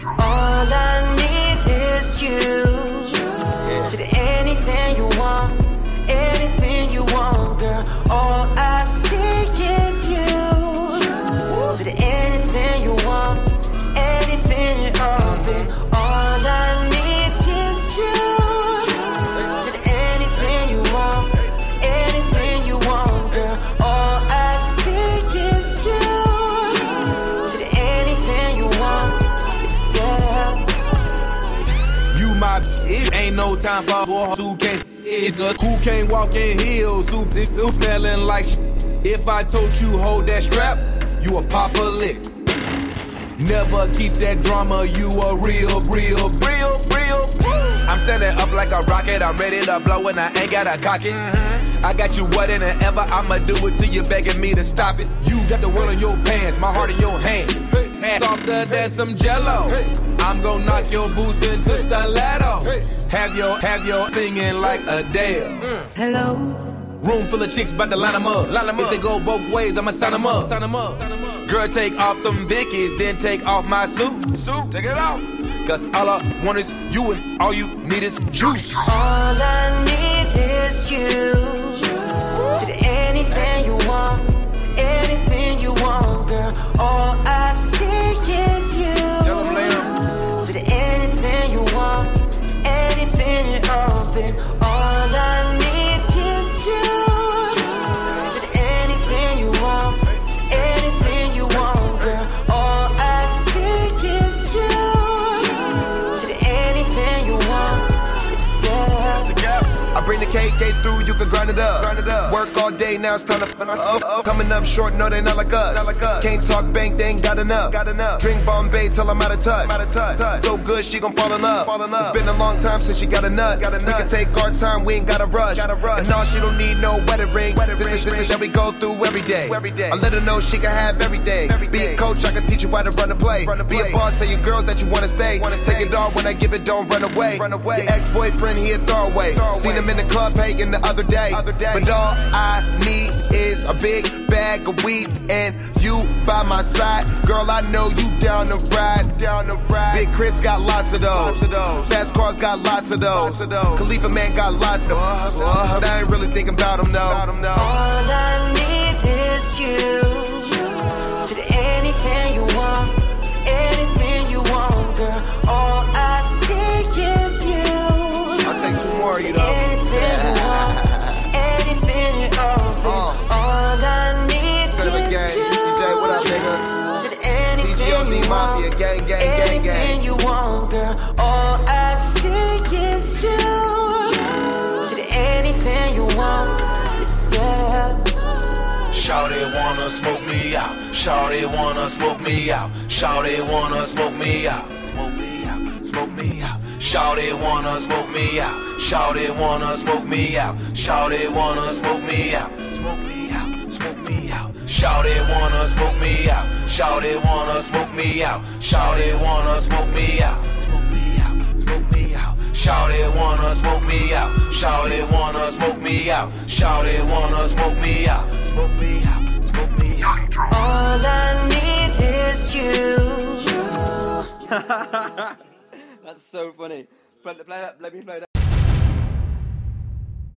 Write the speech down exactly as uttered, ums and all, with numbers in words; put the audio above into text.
All I need is you. Said anything you want, anything you want, girl. All I see is you. Said anything you want, anything you open. All I need is you. Said anything you want, anything you want, girl. All I see is you. Said anything you want, yeah. You my bitch, ain't no time for who who can't it, who can't walk in heels, who still smelling like shit. If I told you hold that strap, you a pop a lick. Never keep that drama, you a real, real, real, real. I'm standing up like a rocket, I'm ready to blow and I ain't gotta cock it. I got you what in and ever, I'ma do it till you begging me to stop it. You got the world in your pants, my heart in your hands. Softer than some jello. I'm gon' knock your boots into stiletto. Have your, have your singing like Adele. Hello. Room full of chicks, bout to line them up. Line them up. If they go both ways, I'ma sign them up. Sign them up. Sign them up. Girl, take off them Vickies, then take off my suit. Suit, take it off. Cause all I want is you and all you need is juice. All I need is you. Said anything you want, anything you want, girl. All I see is you. Tell them, Lamb. Said anything you want, anything you open. All I need is you. Said anything you want, anything you want, girl. All I see is you. Said anything you want, yeah. I bring the K K through, you can grind it up. Grind it up. Work all day, now it's time to up, up. Coming up short, no, they not like us. Not like us. Can't talk bank, they ain't got enough. Got enough. Drink Bombay till I'm out of touch. Out of touch. touch. So good, she gon' fall in love. Fall in love. It's been a long time since she got a nut. Got a nut. We can take our time, we ain't gotta rush. Gotta rush. And no, she don't need no wedding ring. Wedding this ring, is this ring. is that we go through every day. every day. I let her know she can have everything. Every Be a coach, I can teach you how to run a play. Run a Be play. a boss, tell your girls that you wanna stay. Wanna Take stay. it all when I give it, don't run away. Run away. Your ex-boyfriend, he a throwaway. Throw Seen him in the club, hating the other day. other day. But all I need is a big bag of weed and you by my side. Girl, I know you down to ride. Down to ride. Big cribs got lots of those. Lots of those. Fast cars got lots of those. Lots of those. Khalifa man got lots of those. Uh, I ain't really thinking about them, though. About them, though. All I need is you. Said anything you want, anything you want, girl. All I see is you. I'll take two more of you, though. Anything you want, anything you open. Uh. All I need is Gang, you. G C J, what up, nigga? Said anything T G O D you Mafia, want, gang, gang, gang, gang. anything you want, girl. All I see is you. Said anything you want, yeah. Shawty wanna smoke me out. Shawty wanna smoke me out. Shawty wanna smoke me out. Smoke me out. Smoke me out. Shawty wanna smoke me out. Shawty wanna smoke me out. Shawty wanna smoke me out. Smoke me out. Smoke me out. Shawty wanna smoke me out. Shawty wanna smoke me out. Shawty wanna smoke me out. Smoke me out. Smoke me out. Shawty wanna smoke me out. Shawty wanna smoke me out. Shawty wanna smoke me out. Smoke me out. Smoke me out. All I need is you. That's so funny. Play, play that, let me play that.